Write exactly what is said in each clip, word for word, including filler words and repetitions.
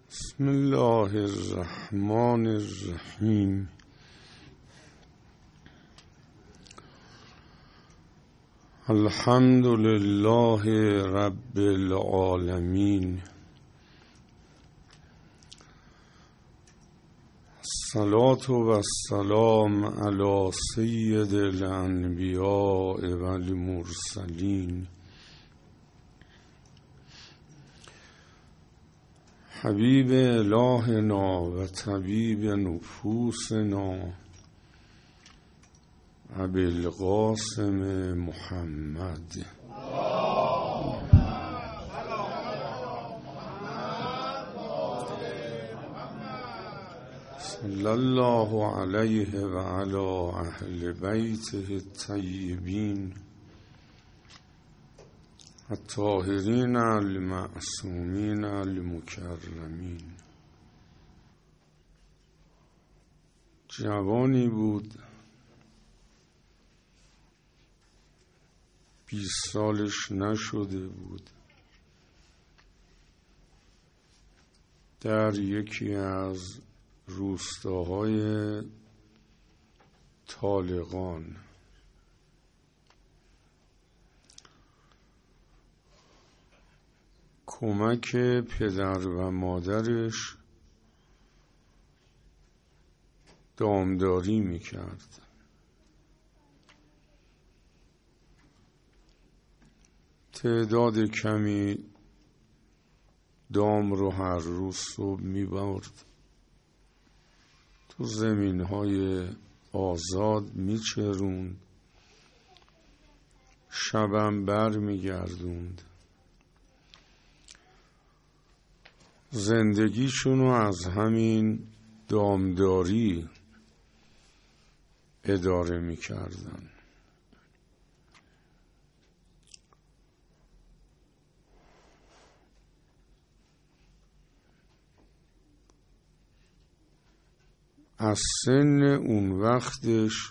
بسم الله الرحمن الرحیم. الحمد لله رب العالمین. الصلاة و السلام علی سید الانبیاء و المرسلین حبیب الهنا و طبیب نفوسنا ابوالقاسم محمد صلی الله علیه و علی اهل بیته الطیبین الطاهرین المعصومین المکرمین. جوانی بود بیست سالش نشده بود، در یکی از روستاهای طالقان کمک پدر و مادرش دامداری میکرد. تعداد کمی دام رو هر روز صبح میبرد، تو زمینهای آزاد میچروند، شبم بر میگردوند. زندگیشونو از همین دامداری اداره میکردن. از سن اون وقتش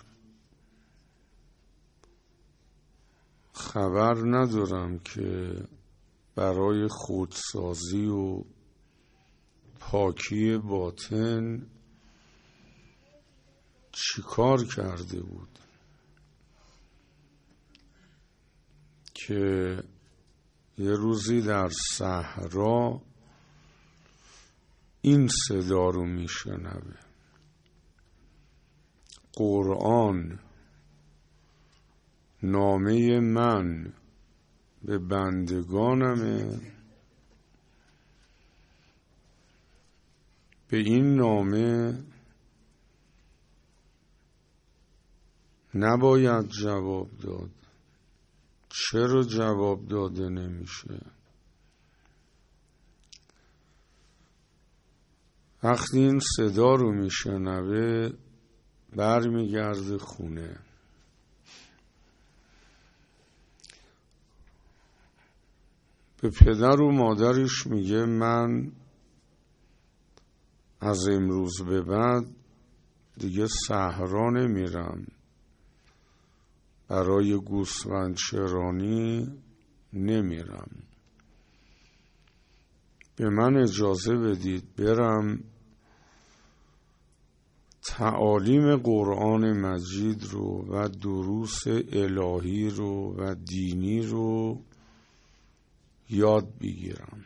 خبر ندارم که برای خودسازی و پاکی باطن چی کار کرده بود که یه روزی در صحرا این صدا رو میشنوه: قرآن نامه من به بندگانمه، به این نامه نباید جواب داد. چرا جواب داده نمیشه؟ وقتی این صدا رو میشنوه بر میگرده خونه. به پدر و مادرش میگه من از امروز به بعد دیگه صحرا نمیرم، برای گوسفند چرانی نمیرم، به من اجازه بدید برم تعالیم قرآن مجید رو و دروس الهی رو و دینی رو یاد بگیرم.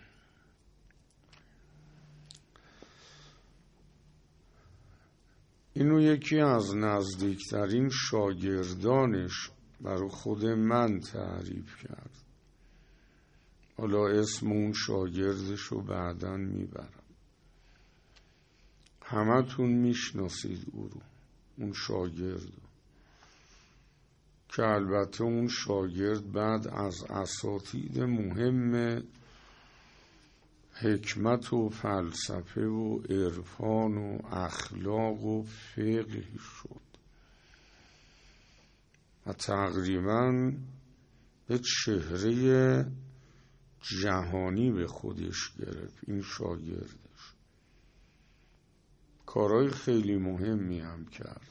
اینو یکی از نزدیکترین شاگردانش برای خود من تعریف کرد. حالا اسم اون شاگردش رو بعداً میبرم. همه تون میشناسید او رو، اون شاگرد رو، که البته اون شاگرد بعد از اساتید مهم حکمت و فلسفه و عرفان و اخلاق و فقه شد و تقریباً به چهره جهانی به خودش گرفت. این شاگردش کارهای خیلی مهمی هم کرد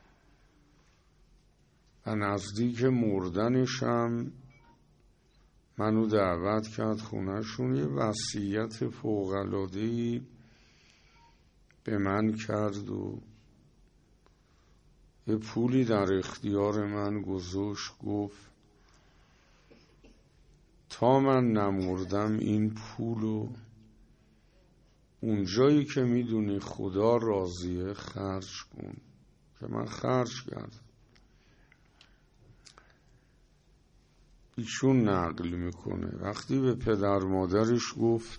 و نزدیک مردنش هم منو دعوت کرد خونه‌شون، یه وصیت فوق‌العاده‌ای به من کرد و یه پولی در اختیار من گذاشت. گفت تا من نمردم این پولو اونجایی که میدونی خدا راضیه خرج کن. که من خرج کردم. ایشون نقل میکنه وقتی به پدر مادرش گفت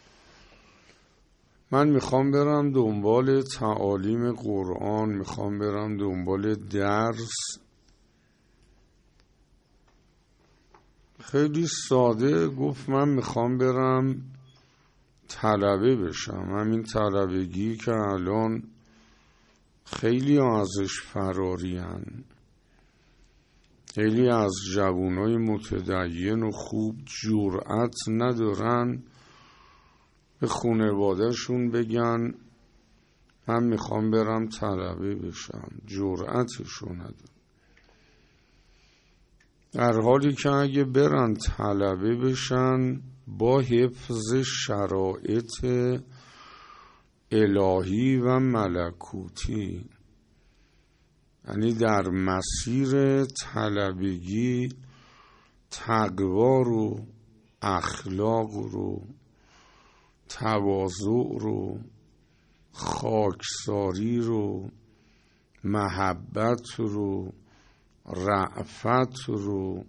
من میخوام برم دنبال تعالیم قرآن، میخوام برم دنبال درس، خیلی ساده گفت من میخوام برم طلبه بشم. همین طلبگی که الان خیلی ازش فرارین، خیلی از جوانای متدین و خوب جرأت ندارن به خانواده‌شون بگن من میخوام برم طلبه بشم، جرأتشو ندارن. در حالی که اگه برن طلبه بشن با حفظ شرایط الهی و ملکوتی، یعنی در مسیر طلبگی تقوا رو، اخلاق رو، تواضع رو، خاکساری رو، محبت رو، رأفت رو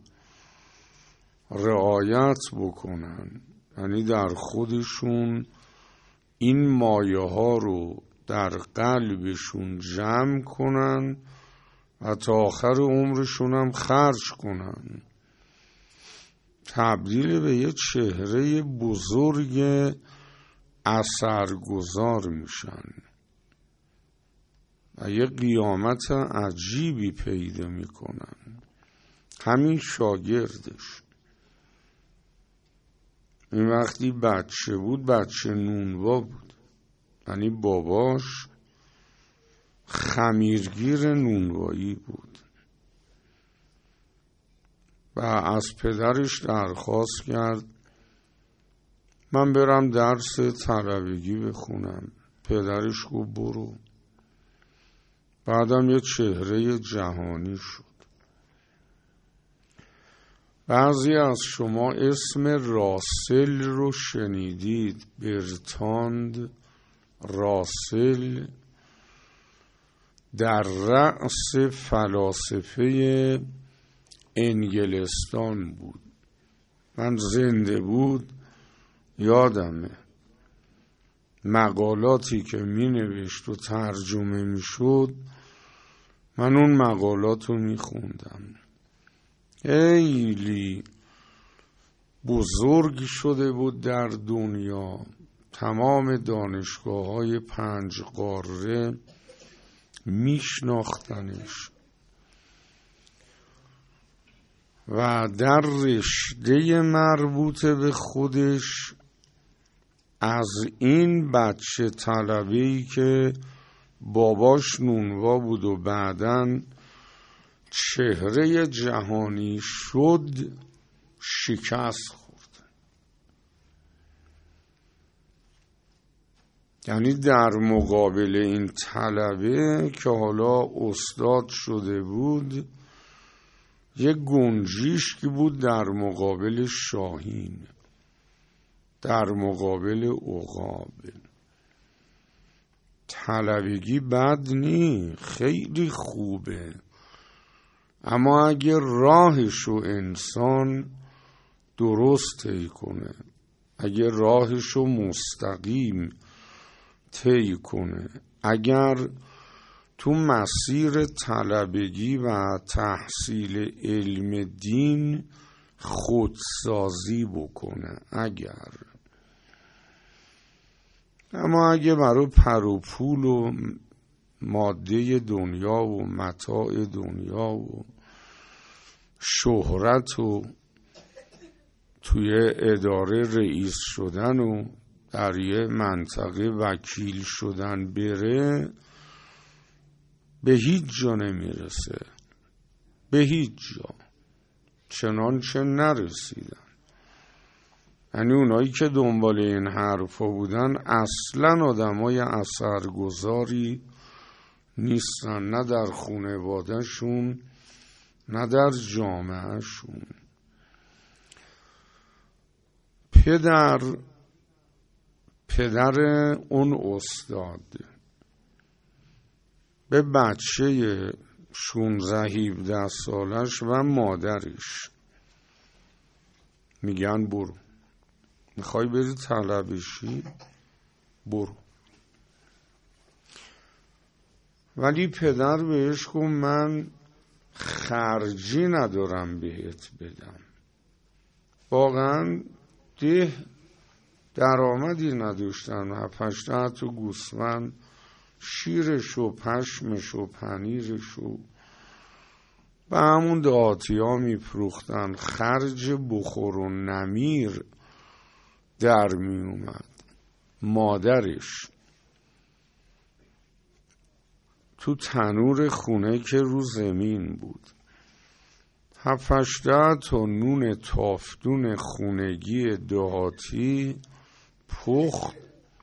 رعایت بکنن. یعنی در خودشون این مایه ها رو در قلبشون جمع کنن و تا آخر عمرشون هم خرج کنن، تبدیل به یه چهره بزرگ اثرگذار میشن و یه قیامت عجیبی پیدا میکنن. همین شاگردش این وقتی بچه بود، بچه نونوا بود، یعنی باباش خمیرگیر نونوایی بود و از پدرش درخواست کرد من برم درس طلبگی بخونم. پدرش گفت برو. بعدم یه چهره جهانی شد. بعضی از شما اسم راسل رو شنیدید، برتراند راسل، در رأس فلاسفه انگلستان بود. من زنده بود یادمه مقالاتی که می نوشت و ترجمه می شد، من اون مقالات رو می خوندم. خیلی بزرگ شده بود در دنیا، تمام دانشگاه های پنج قاره می شناختنش و در رشته مربوط به خودش از این بچه طلبه‌ای که باباش نونوا بود و بعدن چهره جهانی شد شکست خورد. یعنی در مقابل این طلبه که حالا استاد شده بود، یک گنجیشکی بود در مقابل شاهین، در مقابل عقاب. طلبگی بد نی، خیلی خوبه، اما اگه راهشو انسان درست طی کنه، اگه راهشو مستقیم طی کنه، اگر تو مسیر طلبگی و تحصیل علم دین خودسازی بکنه، اگر اما اگه برای پر و پول و ماده دنیا و متاع دنیا و شهرت و توی اداره رئیس شدن و در یه منطقه وکیل شدن بره، به هیچ جا نمیرسه، به هیچ جا، چنانچه نرسیدن. یعنی اونایی که دنبال این حرفا بودن اصلا آدمای اثرگذاری نیستن، نه در خانواده‌شون نه در جامعهشون. پدر پدر اون استاد به بچه شونزده هفده سالش و مادرش میگن برو، میخوای بری طلبشی برو. ولی پدر بهش گفت من خرجی ندارم بهت بدم، واقعا ده درآمدی نداشتن، هفت ده تا گوسفند، شیرش و پشمش و پنیرش و به همون دهاتی ها میفروختن، خرج بخور و نمیر در می اومد. مادرش تو تنور خونه که رو زمین بود هفت ده تا نون تافتون خونگی دهاتی پخت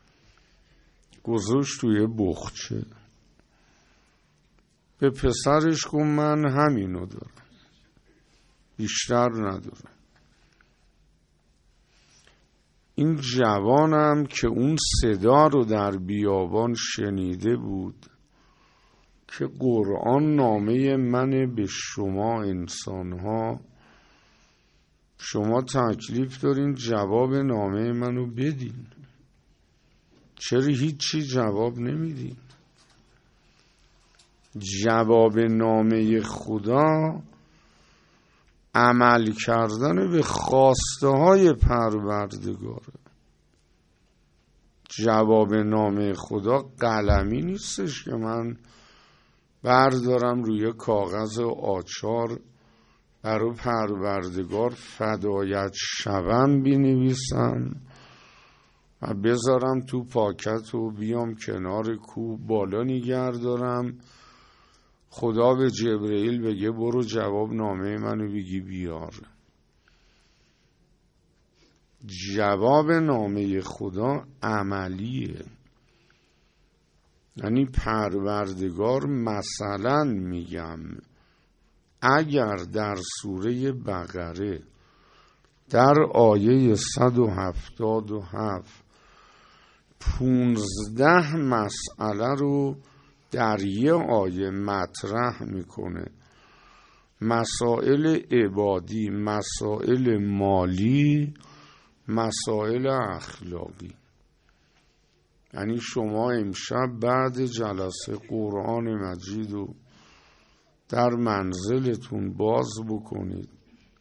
گذاشت توی بخچه. به پسرش گفت من همینو دارم، بیشتر ندارم. این جوانم که اون صدا رو در بیابان شنیده بود که قرآن نامه منه به شما انسانها، شما تکلیف دارین جواب نامه منو بدین، چرا هیچی جواب نمیدین؟ جواب نامه خدا عمل کردن به خواسته های پروردگاره. جواب نامه خدا قلمی نیستش که من بردارم روی کاغذ آچار برای پروردگار فدایت شوم بنویسم و بذارم تو پاکت و بیام کنار کوه بالا نگه دارم، خدا به جبرئیل بگه برو جواب نامه منو بگی بیار. جواب نامه خدا عملیه. یعنی پروردگار مثلا میگم اگر در سوره بقره در آیه صد و هفتاد و هفت پونزده مسئله رو در یه آیه مطرح میکنه، مسائل عبادی، مسائل مالی، مسائل اخلاقی. یعنی شما امشب بعد جلسه قرآن مجید رو در منزلتون باز بکنید،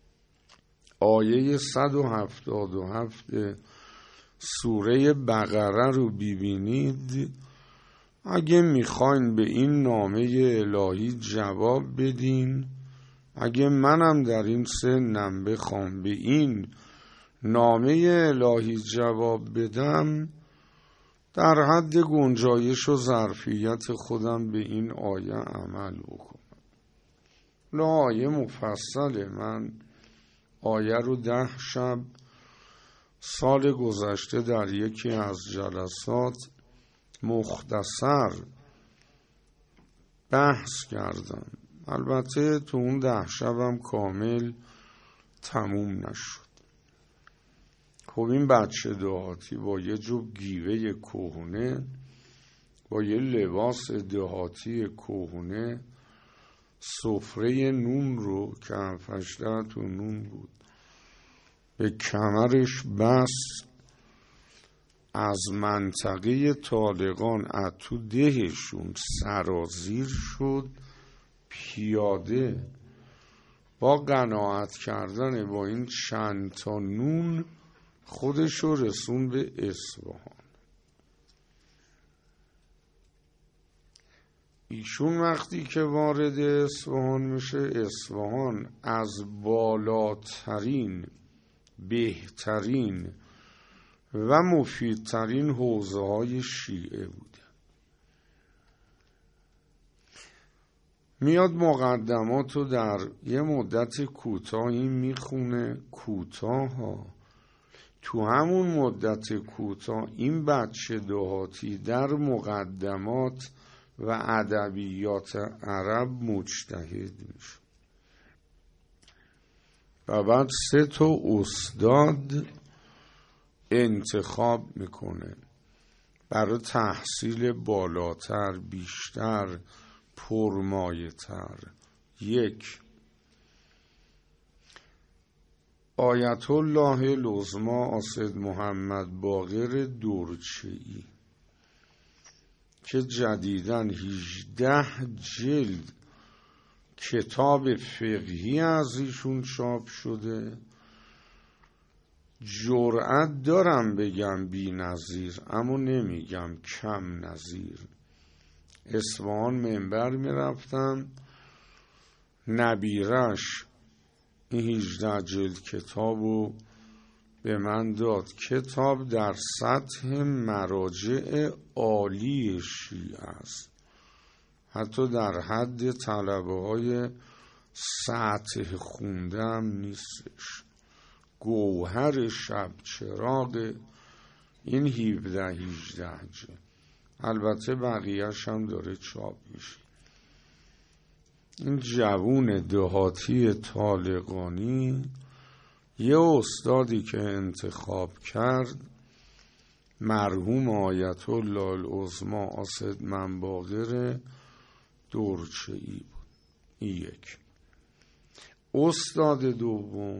آیه صد و هفتاد و هفت سوره بقره رو ببینید. اگه میخواین به این نامه الهی جواب بدین، اگه منم در این سنم بخوام به این نامه الهی جواب بدم، در حد گنجایش و ظرفیت خودم به این آیه عمل بکنم. نه آیه مفصله، من آیه رو ده شب سال گذشته در یکی از جلسات مختصر بحث کردم. البته تو اون ده شبم کامل تموم نشد. خب این بچه دهاتی با یه جوب گیوه کهنه، با یه لباس دهاتی کهنه، سفره نون رو که هفته تو نون بود به کمرش بس، از منطقه طالقان از تو دهشون سرازیر شد، پیاده با قناعت کردن با این چند تا نون خودش رو رسون به اصفهان. ایشون وقتی که وارد اصفهان میشه، اصفهان از بالاترین، بهترین و مفیدترین حوزه های شیعه بوده. میاد مقدمات رو در یه مدت کوتاهی میخونه، کوتاه ها، تو همون مدت کوتاه این بچه دهاتی در مقدمات و ادبیات عرب مجتهد میشه و بعد سه تا استاد انتخاب میکنه برای تحصیل بالاتر، بیشتر، پرمایه‌تر. یک، آیت الله العظمی اسد محمد باقر دورچه‌ای که جدیداً هجده جلد کتاب فقهی از ایشون چاپ شده. جرأت دارم بگم بی نظیر، اما نمیگم کم نظیر. اصفهان منبر میرفتم، نبیرش این هجده جلد کتابو به من داد. کتاب در سطح مراجع عالی شیعه است، حتی در حد طلبه های سطح خونده هم نیستش. گوهر شب چراغ این هفده هجده جلد. البته بقیهش هم داره چاپ میشه. این جوون دهاتی طالقانی یه استادی که انتخاب کرد مرحوم آیت الله العظمی اسد منباقر دورچه‌ای بود. این یک. استاد دوم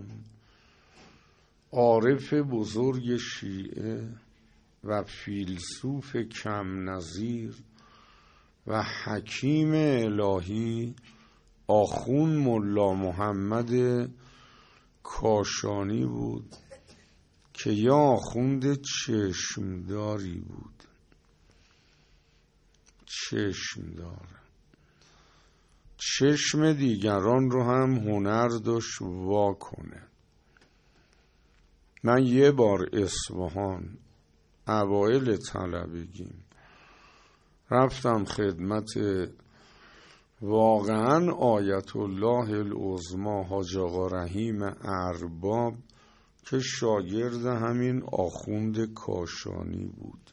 عارف بزرگ شیعه و فیلسوف کم نظیر و حکیم الهی آخون ملا محمد کاشانی بود که یا آخوند چشمداری بود. چشمدار، چشم دیگران رو هم هنر داشت وا کنه. من یه بار اصفهان اوایل طلبگیم رفتم خدمت واقعا آیت الله العظمی حاج آقا رحیم ارباب که شاگرد همین آخوند کاشانی بود.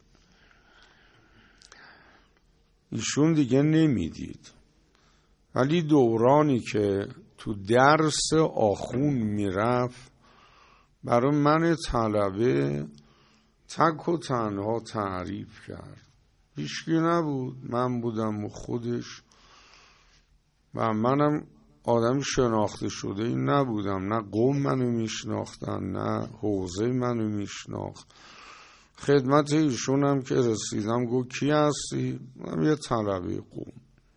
ایشون دیگه نمیدید، ولی دورانی که تو درس آخوند میرفت برای من طلبه تک و تنها تعریف کرد. هیچکی نبود، من بودم و خودش، و منم آدم شناخته شده این نبودم، نه قوم منو میشناختن نه حوزه منو میشناخت. خدمت ایشون هم که رسیدم گفت کی هستی؟ من یه طلبه قوم.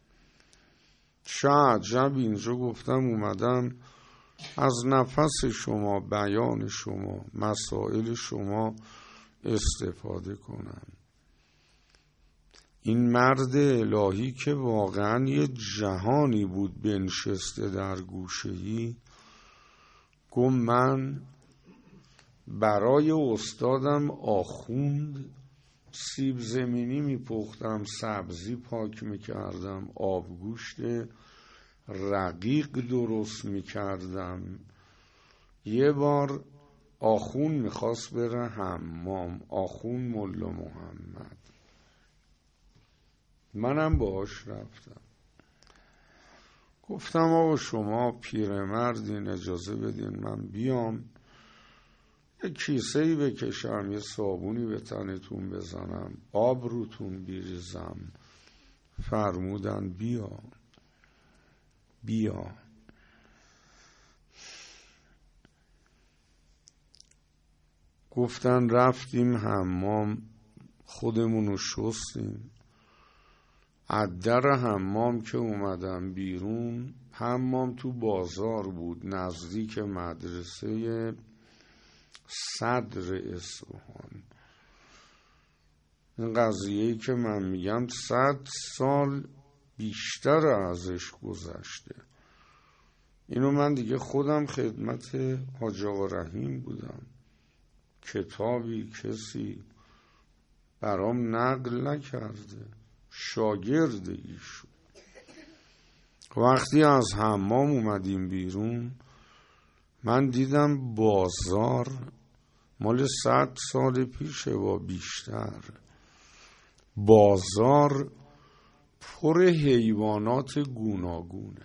چه عجب اینجا گفتم اومدم از نفس شما، بیان شما، مسائل شما استفاده کنم. این مرد الهی که واقعا یه جهانی بود بنشسته در گوشه‌ای، گفت من برای استادم آخوند سیب زمینی میپختم، سبزی پاک میکردم، آبگوشت رقیق درست میکردم. یه بار آخوند میخواست بره حمام، آخوند ملا محمد، منم باهاش رفتم. گفتم آقا شما پیرمردین، اجازه بدین من بیام یه کیسه‌ای بکشم، یه صابونی به تنتون بزنم، آب روتون بریزم. فرمودن بیا بیا. گفتن رفتیم حمام، خودمونو شستیم. از در حمام که اومدم بیرون، حمام تو بازار بود نزدیک مدرسه صدر اصفهان. این قضیه‌ای که من میگم صد سال بیشتر ازش گذشته. اینو من دیگه خودم خدمت حاج آقا رحیم بودم، کتابی کسی برام نقل نکرده، شاگرد ایشون. وقتی از حمام اومدیم بیرون من دیدم بازار مال صد سال پیشه و بیشتر. بازار پر حیوانات گوناگونه.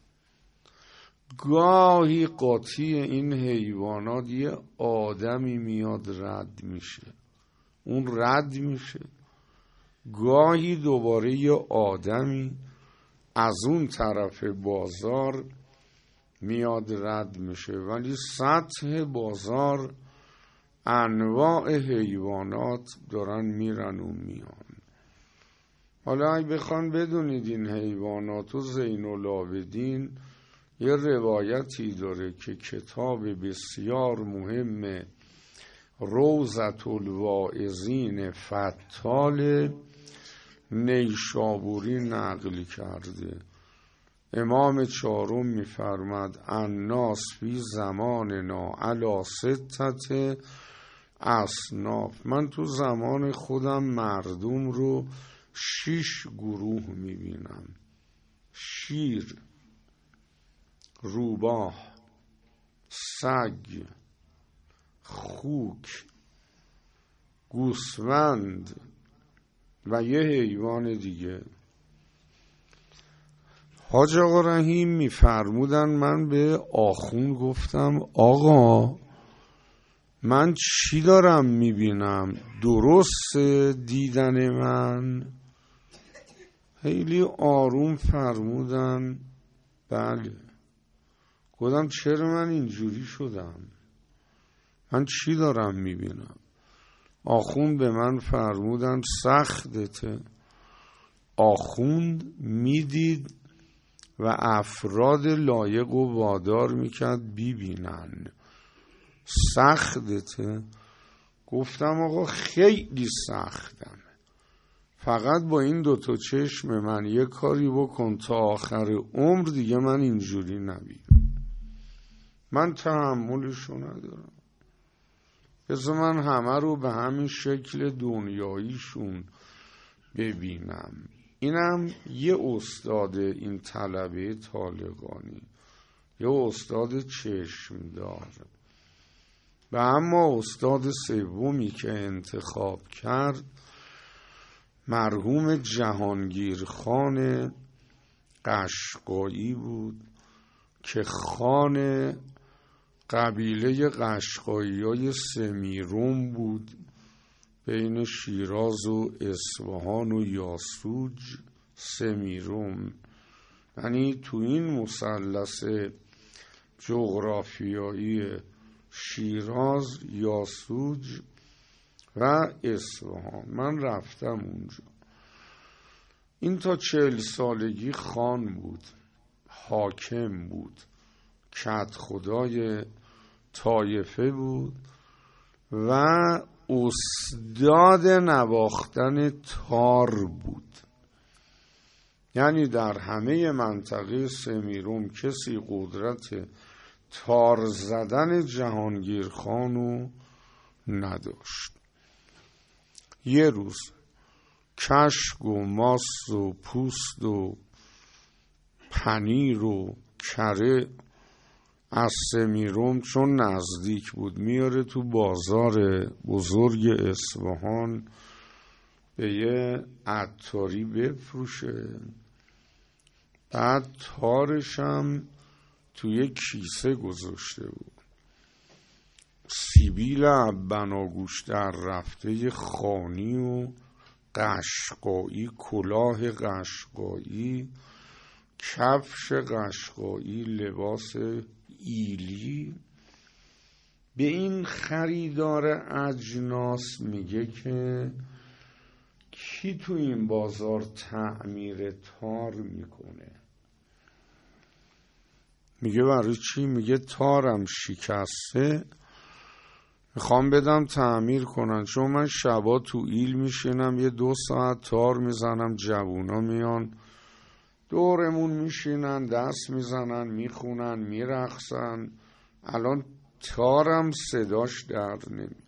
گاهی قاطی این حیوانات یه آدمی میاد رد میشه، اون رد میشه. گاهی دوباره یه آدمی از اون طرف بازار میاد رد میشه، ولی سطح بازار انواع حیوانات دارن میرن و میان. حالا اگه بخوان بدونید این حیوانات و زین العابدین یه روایتی داره که کتاب بسیار مهم روضة الواعظین فتال نیشابوری نقل کرده. امام چهارم میفرماد الناس فی زماننا علی ستت اصناف. من تو زمان خودم مردم رو شش گروه میبینم: شیر، روباه، سگ، خوک، گوسفند و یه حیوان دیگه. حاج آقا رحیم میفرمودن من به آخون گفتم آقا من چی دارم میبینم؟ درست دیدن من؟ خیلی آروم فرمودن بله. گفتم چرا من اینجوری شدم؟ من چی دارم میبینم؟ آخوند به من فرمودن سختته. آخوند میدید و افراد لایق و وادار میکرد بیبینن. سختته؟ گفتم آقا خیلی سختم، فقط با این دوتا چشم من یه کاری بکن تا آخر عمر دیگه من اینجوری نبینم. من تحملشو ندارم. بذار من همه رو به همین شکل دنیاییشون ببینم. اینم یه استاد این طلبه طالقانی، یه استاد چشمدار. و اما استاد سومی که انتخاب کرد مرحوم جهانگیر خان قشقایی بود که خان قبیله قشقایی های سمیروم بود، بین شیراز و اصفهان و یاسوج. سمیروم یعنی تو این مثلث جغرافیایی شیراز، یاسوج و اصفهان. من رفتم اونجا. این تا چهل سالگی خان بود، حاکم بود، کدخدای طایفه بود و استاد نواختن تار بود. یعنی در همه منطقه سمیروم کسی قدرت تار زدن جهانگیر خانو نداشت. یه روز کشک و ماست و پوست و پنیر و کره از سمیروم چون نزدیک بود میاره تو بازار بزرگ اصفهان به یه عطاری بفروشه. بعد تارشم توی کیسه گذاشته بود. سیبیل بناگوش در رفته خانی و قشقایی، کلاه قشقایی، کفش قشقایی، لباس ایلی. به این خریدار اجناس میگه که کی تو این بازار تعمیر تار میکنه؟ میگه برای چی؟ میگه تارم شکسته، میخوام بدم تعمیر کنن، چون من شبا تو ایل میشینم یه دو ساعت تار میزنم، جوونا میان دورمون میشینن دست میزنن میخونن میرقصن، الان تارم صداش در نمی.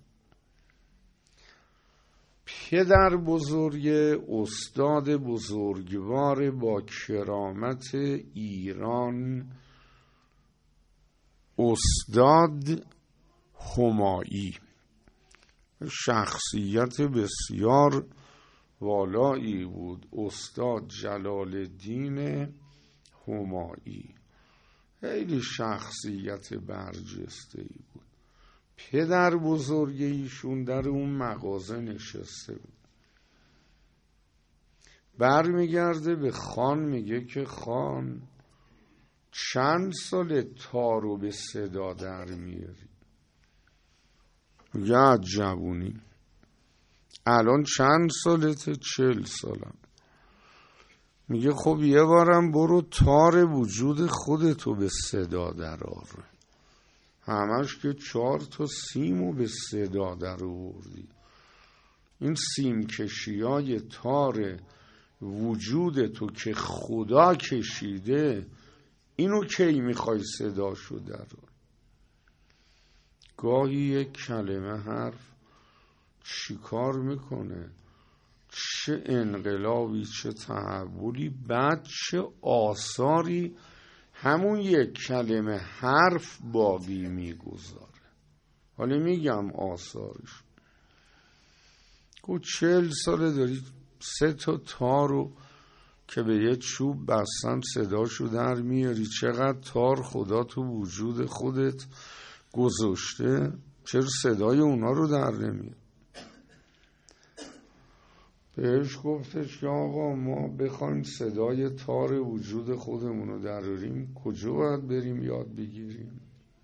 پدر بزرگ استاد بزرگوار با کرامت ایران، استاد همایی، شخصیت بسیار والایی بود، استاد جلال الدین همایی. خیلی شخصیت برجسته ای بود. پدر بزرگ ایشون در اون مغازه نشسته بود. برمیگرده به خان میگه که خان چند سال تا رو به صدا در میاری؟ میگه از جوونی. الان چند سالته؟ چل سالم. میگه خب یه بارم برو تار وجود خودتو به صدا در آر. همش که چهار تا سیمو به صدا در آوردی. این سیم کشی های تار وجودتو که خدا کشیده، اینو کی میخوای صداشو در آر؟ گاهی یک کلمه حرف چیکار میکنه؟ چه انقلابی، چه تحولی، بعد چه آثاری همون یک کلمه حرف باقی میگذاره. حالا میگم آثارش. گو چهل ساله داری سه تا تارو که به یه چوب بستن صداشو در میاری. چقدر تار خدا تو وجود خودت گذاشته، چرا صدای اونا رو در نمیاری؟ بهش گفتش که آقا ما بخوایم صدای تار وجود خودمون رو دراریم، کجا باید بریم یاد بگیریم؟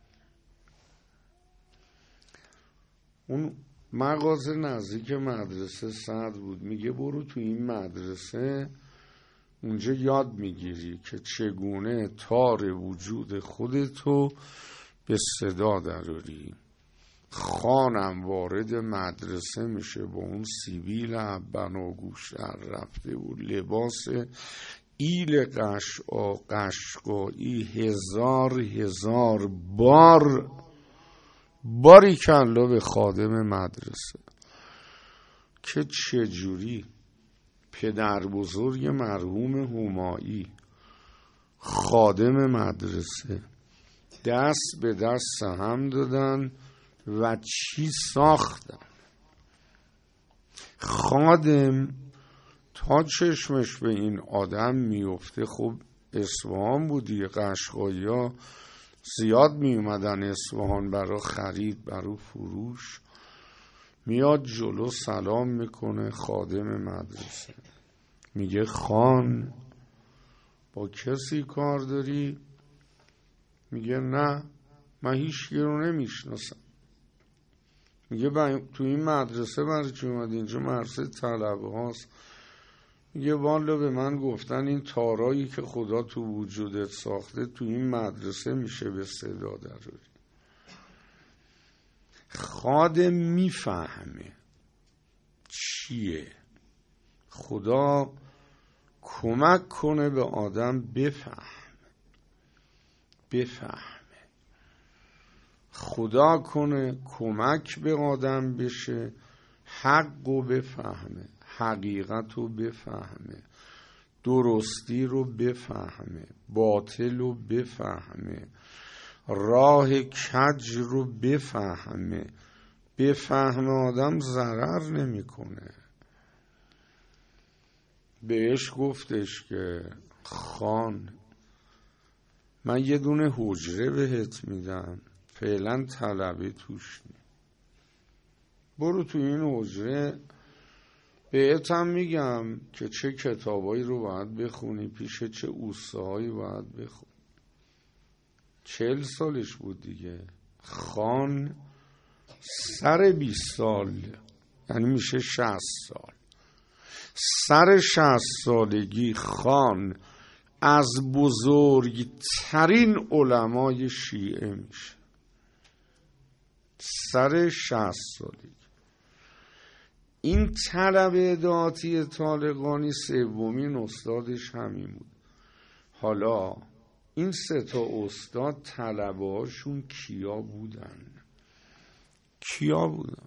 اون مغازه نزدیک مدرسه صدر بود. میگه برو تو این مدرسه، اونجا یاد میگیری که چگونه تار وجود خودتو به صدا دراری. خانم وارد مدرسه میشه با اون سیبیل بناگوش در رفته بود، لباس ایل قشقا قشقایی هزار هزار بار باری کلا به خادم مدرسه که چجوری پدر بزرگ مرحوم همایی خادم مدرسه دست به دست هم دادن و چی ساختن. خادم تا چشمش به این آدم میفته، خب اصفهان بودی، قشقایی ها زیاد می اومدن اصفهان برای خرید، برای فروش. میاد جلو سلام میکنه خادم مدرسه، میگه خان با کسی کار داری؟ میگه نه من هیچ کی رو نمیشناسم. میگه تو این مدرسه برای چی اومدی؟ اینجا مدرسه طلبه هاست. میگه والا به من گفتن این تارایی که خدا تو وجودت ساخته تو این مدرسه میشه به صدا دراری. خادم میفهمه چیه. خدا کمک کنه به آدم بفهم بفهمه. خدا کنه کمک به آدم بشه حق رو بفهمه، حقیقت رو بفهمه، درستی رو بفهمه، باطل رو بفهمه، راه کج رو بفهمه. بفهمه آدم ضرر نمیکنه. بهش گفتش که خان من یه دونه حجره بهت میدم، فعلا طلبه توش نی. برو تو این حجره، بهت هم میگم که چه کتابایی رو باید بخونی، پیش چه اوستاهایی باید بخونی. چهل سالش بود دیگه. خان سر بیست سال، یعنی میشه شصت سال. سر شصت سالگی خان از بزرگترین علمای شیعه میشه. سر شصت سالگی. این طلبه دعاتی طالقانی سومین استادش همین بود. حالا این سه تا استاد طلبه هاشون کیا بودن؟ کیا بودن؟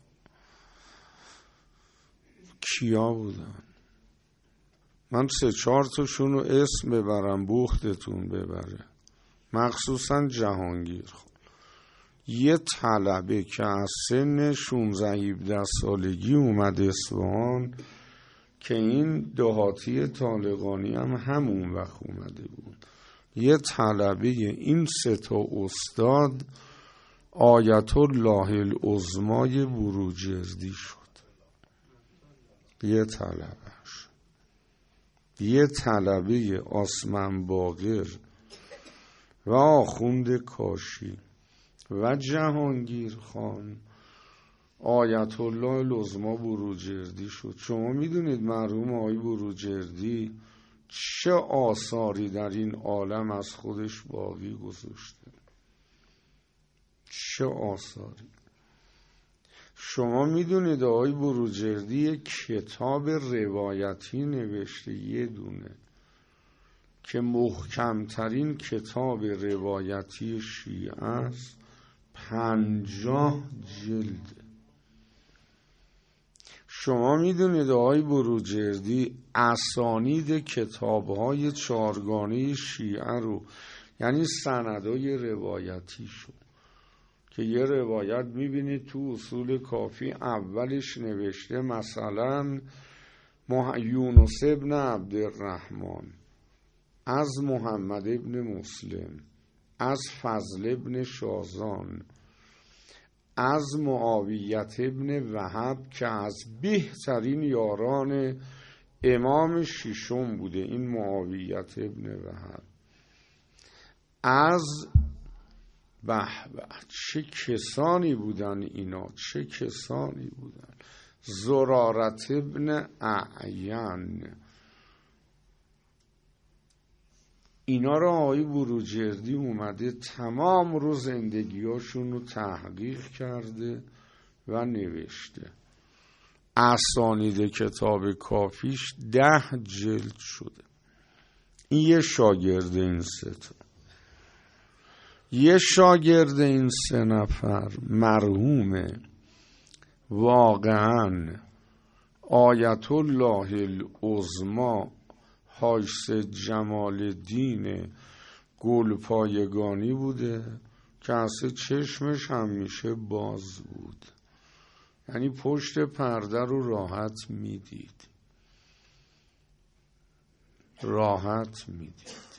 کیا بودن؟ من سه چهار تاشون رو اسم ببرم بختتون ببره، مخصوصا جهانگیر. یه طلبه که از سن شانزده هفده سالگی اومد اصفهان، که این دهاتی طالقانی هم همون وقت اومده بود، یه طلبه این سه تا استاد آیت الله العظمای بروجردی شد. یه طلبهش یه طلبه آسمن باقر و آخوند کاشی و جهانگیر خان آیت الله العظما بروجردی شد. شما میدونید مرحوم آقای بروجردی چه آثاری در این عالم از خودش باقی گذاشته، چه آثاری. شما میدونید آقای بروجردی یک کتاب روایتی نوشته، یه دونه، که محکمترین کتاب روایتی شیعه است، پنجاه جلد. شما میدونید آقای بروجردی اسانید کتاب‌های چارگانه شیعه رو، یعنی سندهای روایتی شد، که یه روایت میبینید تو اصول کافی اولش نوشته مثلا یونس ابن عبدالرحمن از محمد ابن مسلم از فضل ابن شازان از معاویت ابن وهب که از بهترین یاران امام ششم بوده، این معاویت ابن وهب، از به به چه کسانی بودن اینا، چه کسانی بودن، زرارت ابن اعین. اینا را آقای بروجردی اومده تمام رو زندگیاشون رو تحقیق کرده و نوشته. اسانید کتاب کافیش ده جلد شده. این یه شاگرد این سه تا. یه شاگرد این سه نفر مرحوم واقعا آیت الله العظما حاج جمال الدین گلپایگانی بوده، که اصلا چشمش همیشه باز بود، یعنی پشت پرده رو راحت میدید، راحت میدید.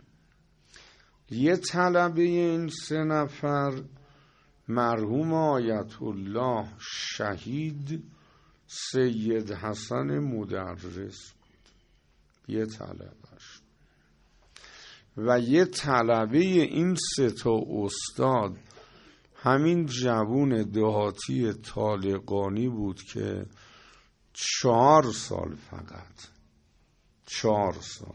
یه طلبه این سه نفر مرحوم آیت الله شهید سید حسن مدرس بود، یه طلبهش. و یه طلبه این سه تا استاد همین جوون دهاتی طالقانی بود که چهار سال فقط چهار سال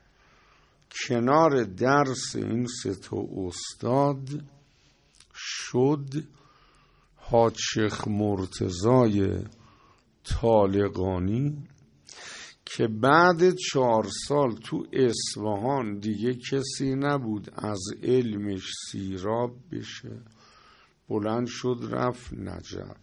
کنار درس این سه تا استاد شد حاج شیخ مرتضای طالقانی، که بعد چهار سال تو اصفهان دیگه کسی نبود از علمش سیراب بشه، بلند شد رفت نجف.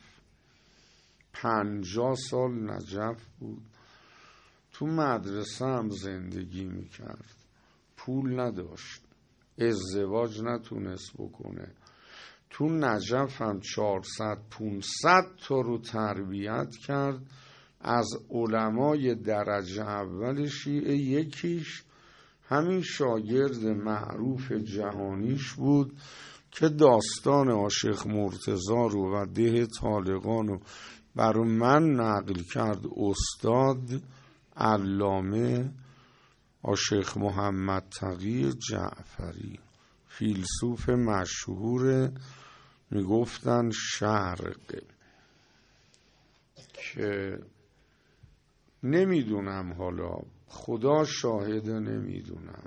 پنجاه سال نجف بود، تو مدرسه هم زندگی میکرد، پول نداشت، ازدواج نتونست بکنه. تو نجف هم چهارصد پونصد تا رو تربیت کرد از علمای درجه اول شیعه. یکیش همین شاگرد معروف جهانیش بود که داستان عاشق مرتضی رو و ده طالقان رو برای من نقل کرد استاد علامه عاشق محمد تقی جعفری، فیلسوف مشهور میگفتن شرق، که نمیدونم، حالا خدا شاهده نمیدونم،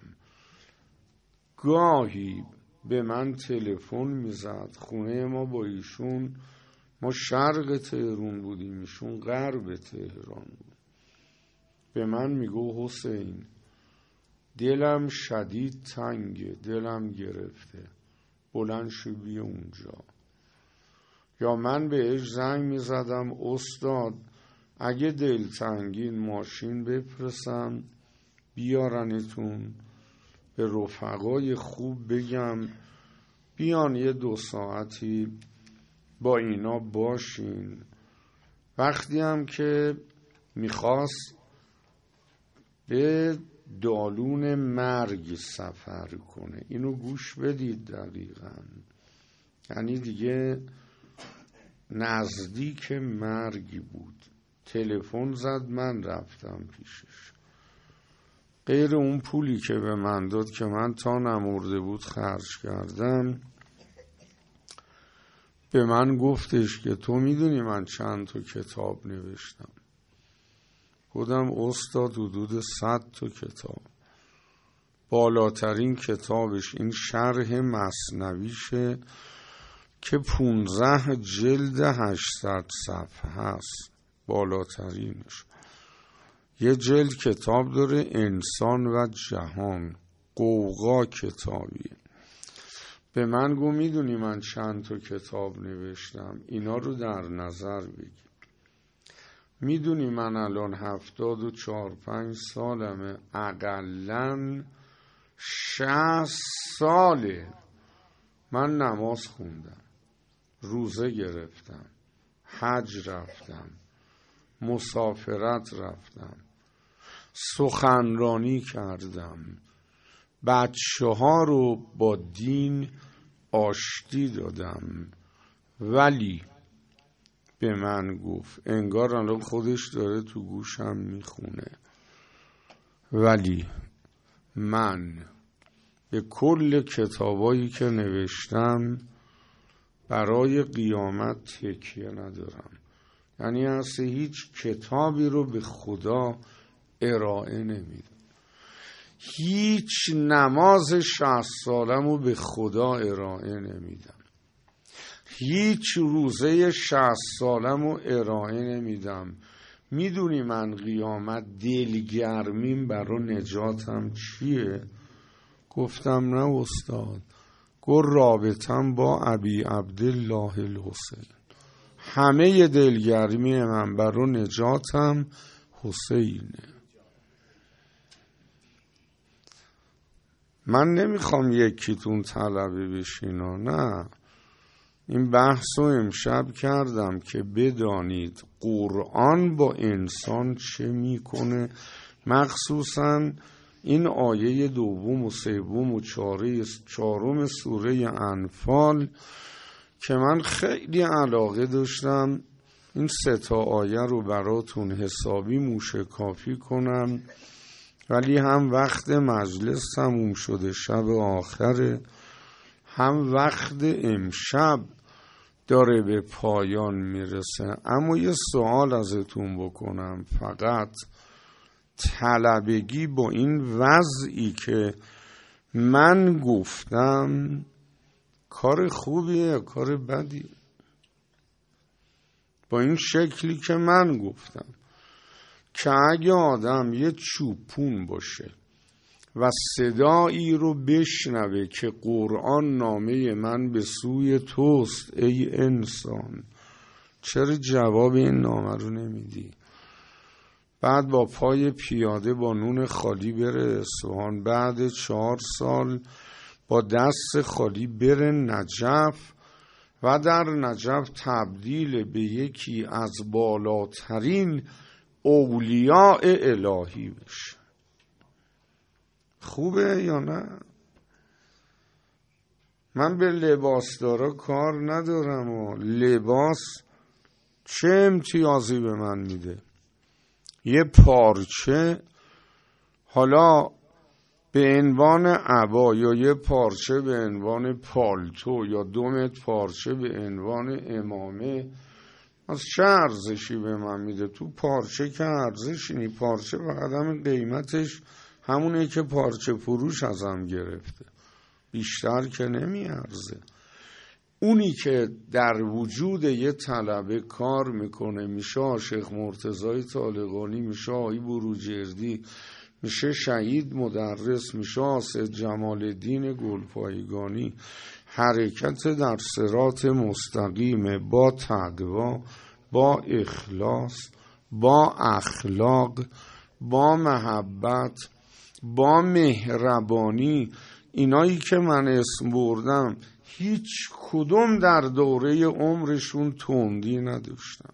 گاهی به من تلفن میزد. خونه ما با ایشون، ما شرق تهران بودیم، ایشون غرب تهران بود، به من میگو حسین دلم شدید تنگه، دلم گرفته، بلند شو بیا اونجا. یا من بهش زنگ میزدم استاد اگه دلتنگین ماشین بفرستم بیارنتون، به رفقای خوب بگم بیان یه دو ساعتی با اینا باشین. وقتی هم که میخواست به دالون مرگ سفر کنه، اینو گوش بدید دقیقاً، یعنی دیگه نزدیک مرگی بود. تلفن زد، من رفتم پیشش. غیر اون پولی که به من داد که من تا نمرده بود خرج کردم، به من گفتش که تو میدونی من چند تا کتاب نوشتم؟ بودم استاد حدود صد تا کتاب. بالاترین کتابش این شرح مثنویشه که پونزده جلد هشتصد صفحه هست، بالاترینش. یه جلد کتاب داره انسان و جهان، قوقا کتابیه. به من گو میدونی من چند تا کتاب نوشتم؟ اینا رو در نظر بگیر. میدونی من الان هفتاد و چهار پنج سالمه، اقلن شصت ساله من نماز خوندم، روزه گرفتم، حج رفتم، مسافرت رفتم، سخنرانی کردم، بچه ها رو با دین آشتی دادم. ولی به من گفت، انگار الان خودش داره تو گوشم میخونه، ولی من به کل کتابایی که نوشتم برای قیامت تکیه ندارم. یعنی اصلا هیچ کتابی رو به خدا ارائه نمیدم، هیچ نماز شصت سالم رو به خدا ارائه نمیدم، هیچ روزه شصت سالم رو ارائه نمیدم. میدونی من قیامت دلگرمیم برای نجاتم چیه؟ گفتم نه استاد. گفت رابطم با ابی عبدالله الحسین. همه دلگرمی من برای نجاتم حسینه. من نمیخوام یکیتون طلبه بشینا، نه. این بحث رو امشب کردم که بدانید قرآن با انسان چه میکنه، مخصوصا این آیه دوم و سوم و چهارم سوره انفال که من خیلی علاقه داشتم این سه تا آیه رو براتون حسابی موشکافی کنم، ولی هم وقت مجلس تموم شده، شب آخره، هم وقت امشب داره به پایان میرسه. اما یه سوال ازتون بکنم، فقط طلبگی با این وضعی که من گفتم کار خوبیه یا کار بدیه؟ با این شکلی که من گفتم که اگه آدم یه چوپون باشه و صدایی رو بشنوه که قرآن نامه من به سوی توست ای انسان، چرا جواب این نامه رو نمیدی؟ بعد با پای پیاده با نون خالی بره اصفهان، بعد چهار سال با دست خالی بره نجف و در نجف تبدیل به یکی از بالاترین اولیاء الهی بشه. خوبه یا نه؟ من به لباسدارا کار ندارم و لباس چه امتیازی به من میده؟ یه پارچه حالا به عنوان عبا یا یه پارچه به عنوان پالتو یا دو متر پارچه به عنوان عمامه از چه ارزشی به من میده؟ تو پارچه که ارزشی نی، پارچه فقط همین قیمتش همونه که پارچه فروش ازم گرفته، بیشتر که نمیارزه. اونی که در وجود یه طلبه کار میکنه، میشه شیخ مرتضی طالقانی، میشه آقای بروجردی، میشه شهید مدرس، میشه آصد جمال الدین گلپایگانی، حرکت در صراط مستقیم با تقوا، با اخلاص، با اخلاق، با محبت، با مهربانی، اینایی که من اسم بردم هیچ کدوم در دوره عمرشون تندی نداشتن،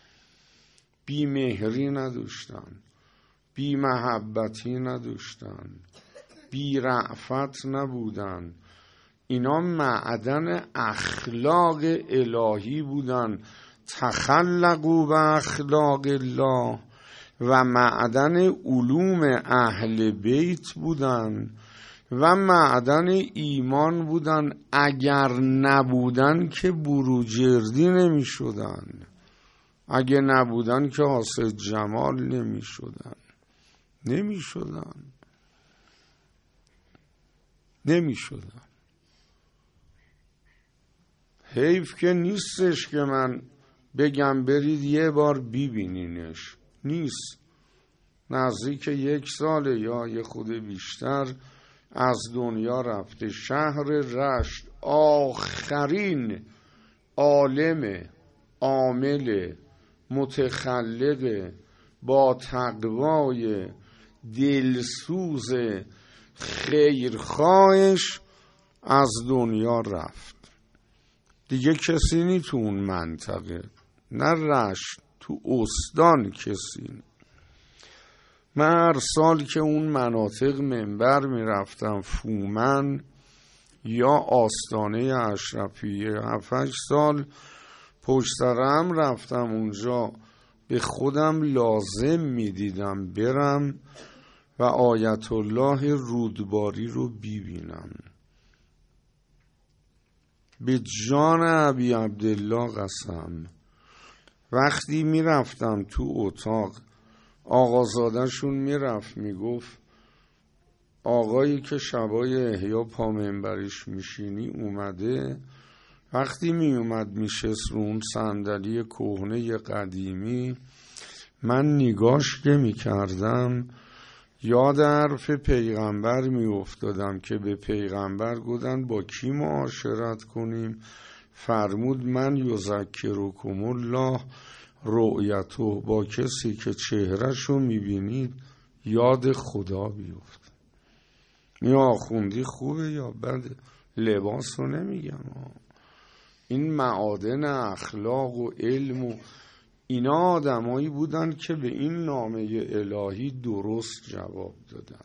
بیمهری نداشتن، بی محبتی نداشتن، بی رأفت نبودن. اینا معدن اخلاق الهی بودن، تخلقوا به اخلاق الله، و معدن علوم اهل بیت بودن و معدن ایمان بودن. اگر نبودن که بروجردی نمی شدن، اگه نبودن که حاصل جمال نمی شدن نمی شدن نمی شدن. حیف که نیستش که من بگم برید یه بار ببینینش، نیست. نزدیک یک ساله یا یه خود بیشتر از دنیا رفته. شهر رشت آخرین عالم عامل متخلق با تقوای دلسوز خیرخواهش از دنیا رفت. دیگه کسی نی تو اون منطقه، نه رشت، تو استان کسی نی. من هر سال که اون مناطق منبر می رفتم، فومن یا آستانه اشرفیه، هفت سال پشت سرم رفتم اونجا، به خودم لازم می دیدم برم و آیت الله رودباری رو ببینم. به جان ابی عبدالله قسم، وقتی می رفتم تو اتاق، آقازادهشون می رفت می گفت آقایی که شبای احیا پا منبرش میشینی اومده. وقتی می اومد میشست رو اون صندلی کهنه قدیمی، من نگاش که می کردم یاد حرف پیغمبر می افتادم که به پیغمبر گفتن با کی معاشرت کنیم؟ فرمود من یذکرکم الله رؤیته، با کسی که چهرهشو می بینید یاد خدا بیفت. این آخوندی خوبه یا بده؟ لباس رو نمیگم، این معادن اخلاق و علم و اینا آدمایی بودن که به این نامه الهی درست جواب دادن،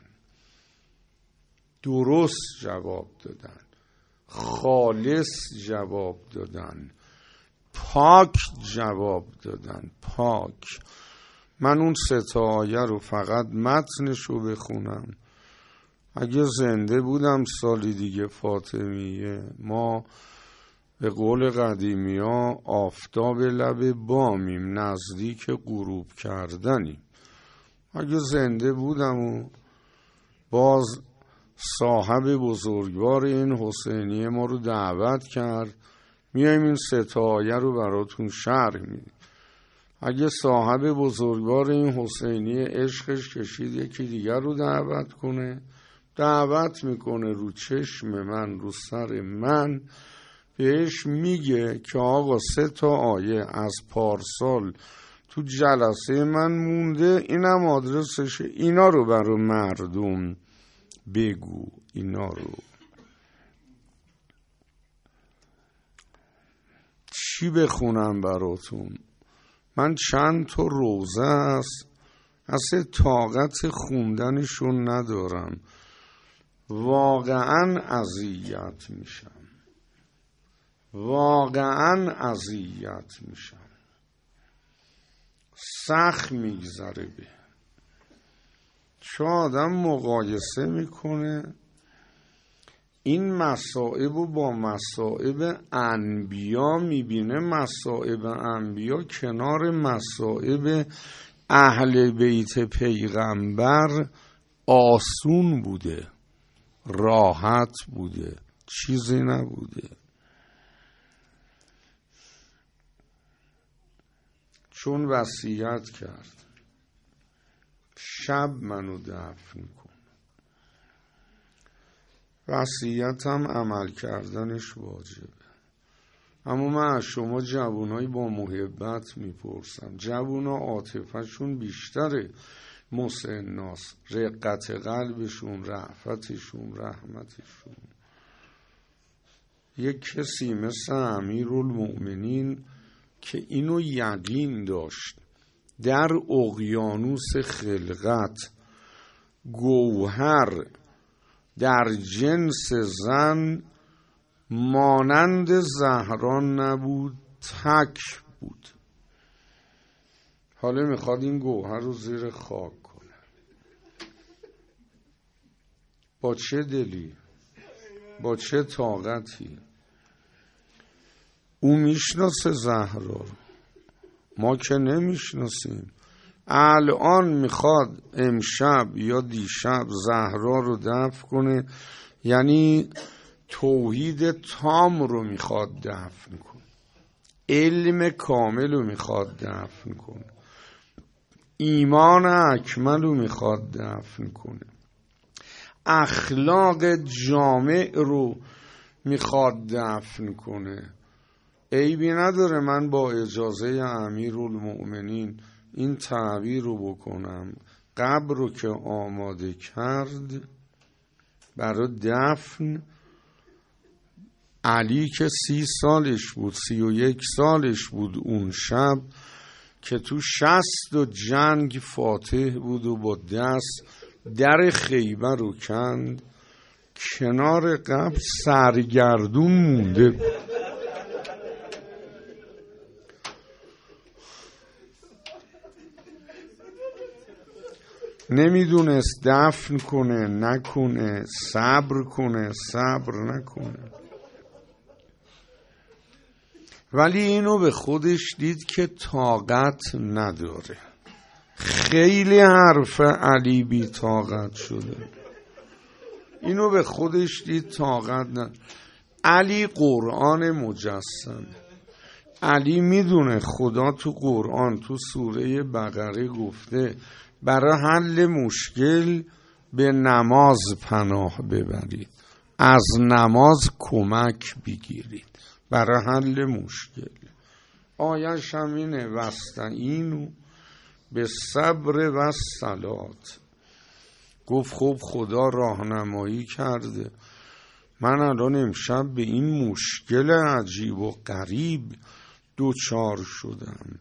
درست جواب دادن، خالص جواب دادن، پاک جواب دادن، پاک. من اون سه تا آیه رو فقط متنش رو بخونم. اگه زنده بودم سالی دیگه فاطمیه، ما به قول قدیمی ها آفتاب لب بامیم، نزدیک غروب کردنیم. اگه زنده بودم و باز صاحب بزرگوار این حسینیه ما رو دعوت کرد، میایم این سه تا آیه رو براتون شرح میدیم. اگه صاحب بزرگوار این حسینیه عشقش کشید یکی دیگر رو دعوت کنه، دعوت میکنه رو چشم من، رو سر من، بهش میگه که آقا سه تا آیه از پارسال تو جلسه من مونده، اینم آدرسشه، اینا رو برای مردم بگو. اینا رو چی بخونم براتون؟ من چند تا روزه است اصلا طاقت خوندنشون ندارم، واقعا اذیت میشم، واقعا اذیت میشم، سخت میگذره به چه آدم مقایسه میکنه این مصائب رو با مصائب انبیا، میبینه مصائب انبیا کنار مصائب اهل بیت پیغمبر آسون بوده، راحت بوده، چیزی نبوده. چون وصیت کرد شب منو دفن کن، وصیتم عمل کردنش واجبه. اما من از شما جوانایی با محبت میپرسم، جوانا عاطفه‌شون بیشتره مسناس، رقت قلبشون، رأفتشون، رحمتشون. یک کسی مثل امیرالمؤمنین که اینو یقین داشت در اقیانوس خلقت گوهر در جنس زن مانند زهران نبود، تک بود. حالا میخواد این گوهر رو زیر خاک کنه. با چه دلی، با چه طاقتی؟ او میشناسه زهرا رو، ما که نمیشناسیم. الان میخواد امشب یا دیشب زهرا رو دفن کنه، یعنی توحید تام رو میخواد دفن کنه، علم کامل رو میخواد دفن کنه، ایمان اکمل رو میخواد دفن کنه، اخلاق جامع رو میخواد دفن کنه. عیبی نداره من با اجازه امیرالمؤمنین این تعبیر رو بکنم. قبر رو که آماده کرد برای دفن، علی که سی سالش بود، سی و یک سالش بود اون شب که تو شست و جنگ فاتح بود و با دست در خیبر رو کند، کنار قبر سرگردون مونده بود. نمیدونست دفن کنه نکنه، صبر کنه صبر نکنه. ولی اینو به خودش دید که طاقت نداره. خیلی حرف علی بی طاقت شده. اینو به خودش دید طاقت نداره. علی قرآن مجسم، علی میدونه خدا تو قرآن تو سوره بقره گفته برای حل مشکل به نماز پناه ببرید، از نماز کمک بگیرید برای حل مشکل. آیش همینه واستعینوا بالصبر والصلاة. گفت خب خدا راهنمایی کرده، من الان امشب به این مشکل عجیب و غریب دوچار شدم،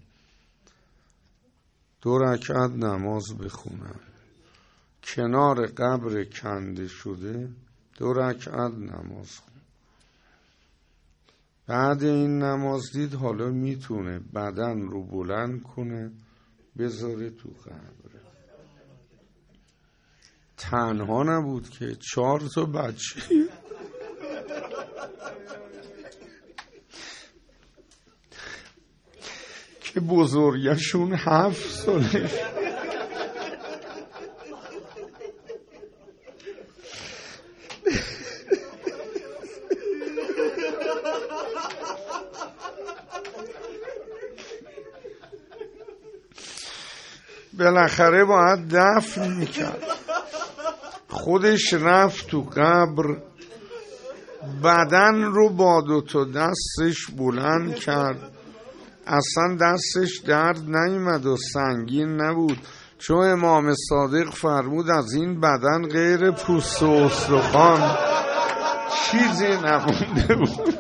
دو رکعت نماز بخونم، کنار قبر کنده شده دو رکعت نماز خون. بعد این نماز دید حالا میتونه بدن رو بلند کنه بذاره تو قبر. تنها نبود که چهار تا بچه که بزرگشون هفت ساله بالاخره باید دفن میکرد. خودش رفت تو قبر، بدن رو با دو تا دستش بلند کرد، اصلا دستش درد نیامد و سنگین نبود، چون امام صادق فرمود از این بدن غیر پوست و استخوان چیزی نمونده بود.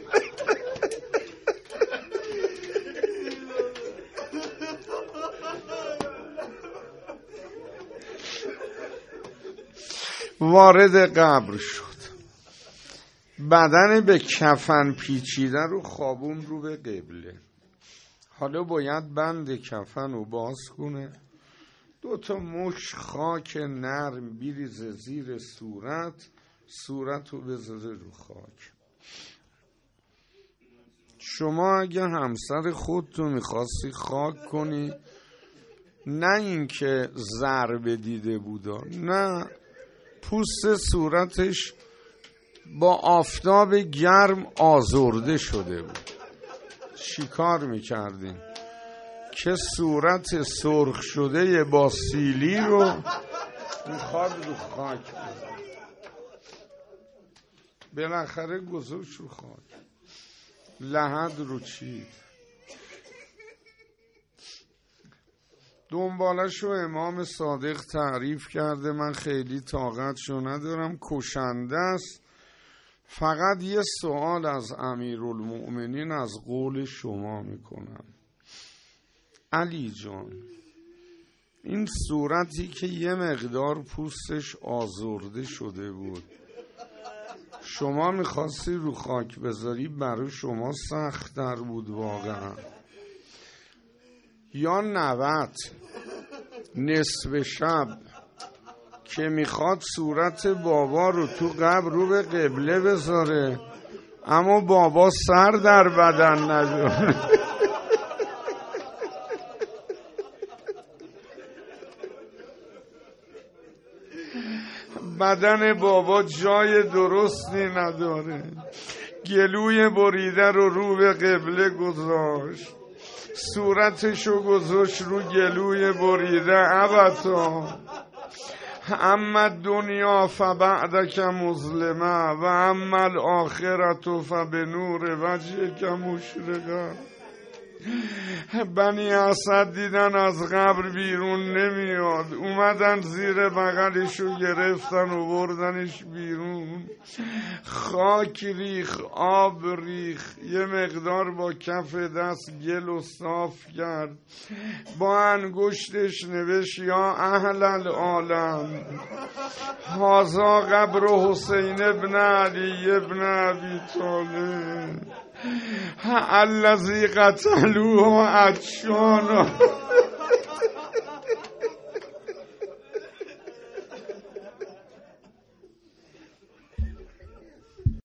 وارد قبر شد، بدن به کفن پیچیده رو خوابون رو به قبله. حالا باید بند کفن رو باز کنه، دو تا مش خاک نرم بریزه زیر صورت، صورت رو بذاره رو خاک. شما اگه همسر خودتو میخواستی خاک کنی، نه اینکه ضربه دیده بودا، نه، پوست صورتش با آفتاب گرم آزرده شده بود. چی کار میکردین؟ که صورت سرخ شده با سیلی رو میخواد رو خاک بزن. بالاخره گذاشت رو خاک، لحد رو چید. دنبالش رو امام صادق تعریف کرده، من خیلی طاقتشو ندارم، کشنده است، فقط یه سوال از امیرالمؤمنین از قول شما میکنم. علی جان، این صورتی که یه مقدار پوستش آزرده شده بود، شما میخواستی رو خاک بذاری، برای شما سخت‌تر بود واقعا؟ یا نوت نصف شب که میخواد صورت بابا رو تو قبر رو به قبله بذاره، اما بابا سر در بدن نداره. بدن بابا جای درستی نداره، گلوی بریده رو رو به قبله گذاشت، صورتشو گذاشت رو گلوی بریده. ابتا اما دنیا فبعدک مظلمه و اما الاخرت فبنور وجهک مشرقه. بنی اسد دیدن از قبر بیرون نمیاد، اومدن زیر بغلشو گرفتن و بردنش بیرون، خاک ریخ، آب ریخ، یه مقدار با کف دست گل و صاف کرد، با انگشتش نوشت یا اهل العالم هذا قبر حسین ابن علی ابن ابی طالب الذی قتلوه عطشانا.